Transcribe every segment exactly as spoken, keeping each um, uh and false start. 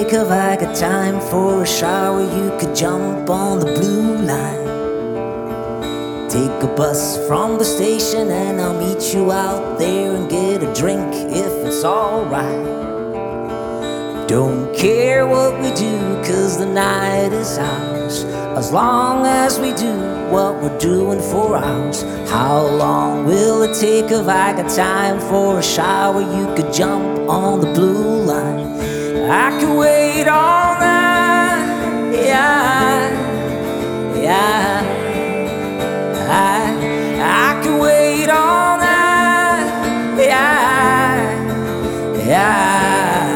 take if I got time for a shower? You could jump on the blue line. Take a bus from the station and I'll meet you out there and get a drink if it's alright. Don't care what we do, cause the night is ours, as long as we do what we're doing for hours. How long will it take if I got time for a shower? You could jump on the blue line. I could wait all night, yeah, yeah. I, I could wait all night, yeah, yeah.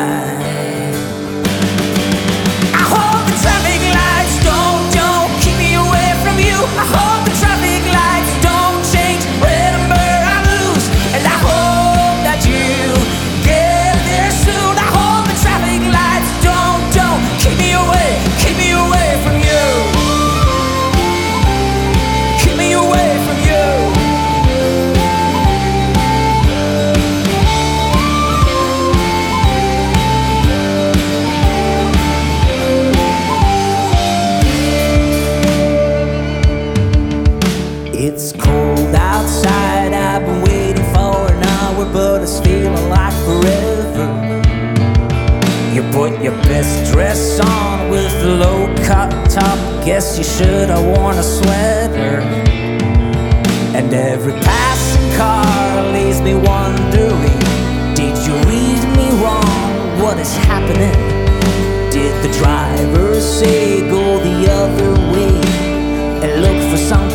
I hope the traffic lights don't, don't keep me away from you. I hope the traffic lights don't change whenever I lose. And I hope that you get there soon. I hope the traffic lights don't, don't keep me away, keep me away from you. Keep me away from you. It's cold outside, I've been waiting for an hour, but it's feeling like forever. You put your best dress on with a low-cut top, guess you should have worn a sweater. And every passing car leaves me wondering, did you read me wrong? What is happening? Did the driver say go the other way and look for some